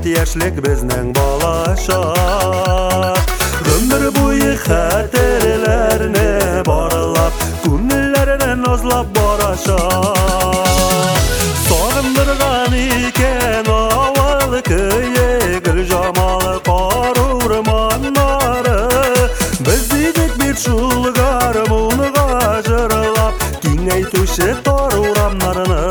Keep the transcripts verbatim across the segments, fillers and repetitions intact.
бит яшьлек безнең балачак. Гомер буе хәтерләрне баралап, күңелләрен назлап барачак. Сагындырган икән авыл көе, гөл җамалы кар урманнары. Без идек бит шул гармунга җырлап, киңәйтүче тар урамнарны.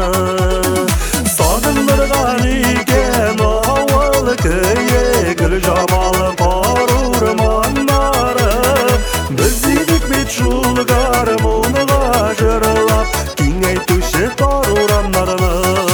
Сагындырган икән авыл көе, гөл җамалы кар урманнары. Без идек бит шул гармунга җырлап, киңәйтүче тар урамнарны.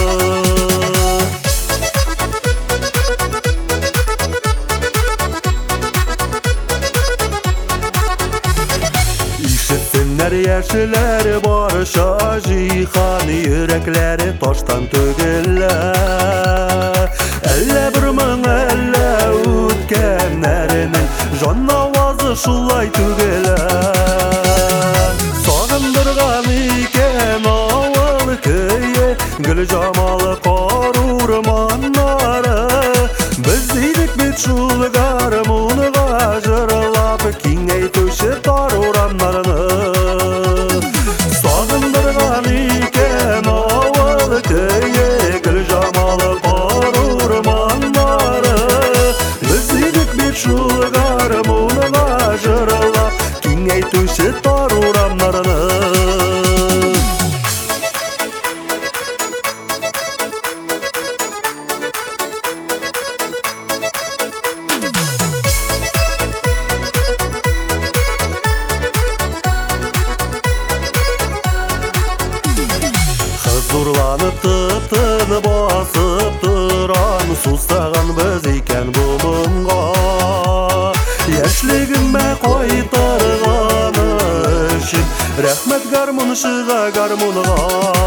Ишетсеннәр яшьләр барча җиһан, йөрәкләре таштан түгелләр. Әллә бер моң, әллә үткәннәрнең җан авазы шулай түгелләр. Сагындырган икән авыл көе, гөл җамалы кар урманнары. Без идек бит шул гармунга җырлап, киңәйтүче тар урамнарны. Сагындырган икән авыл көе, гөл җамалы кар урманнары. Без идек бит шул гармунга җырлап, киңәйтүче тар урамнарны. Хурланып тытын басып торан, сустаган без икән бу моңга. Яшьлегемә кайтарганы өчен рәхмәт гармунчыга, гармунга.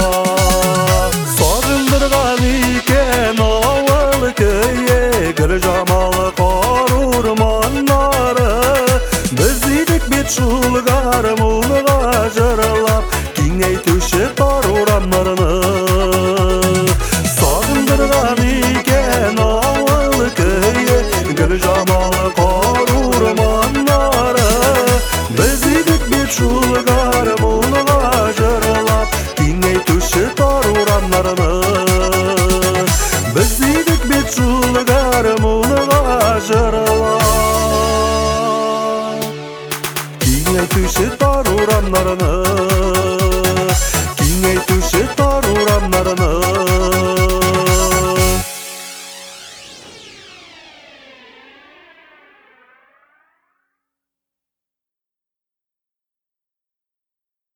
Сагындырган икән авыл көе, гөл җамалы кар урманнары. Без идек бит шул гармунга җырлап, киңәйтүче тар урамнарны. Сагындырган икән авыл көе, гөл җамалы кар урманнары. Без идек бит шул гармунга җырлап, киңәйтүче тар урамнарны. Без идек бит шул гармунга җырлап, киңәйтүче тар урамнарны.